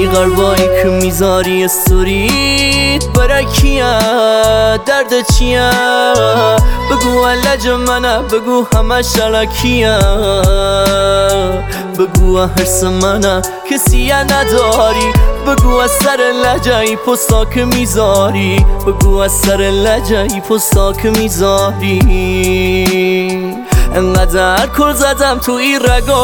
این غربایی که میذاری استوریت برای کیه؟ درد چیه؟ بگو علج منه، بگو همه شلکیه، بگو حرس منه کسی نداری، بگو از سر لجهی پستا که میذاری، بگو از سر لجهی پستا که میذاری. انقدر کل زدم تو این رگا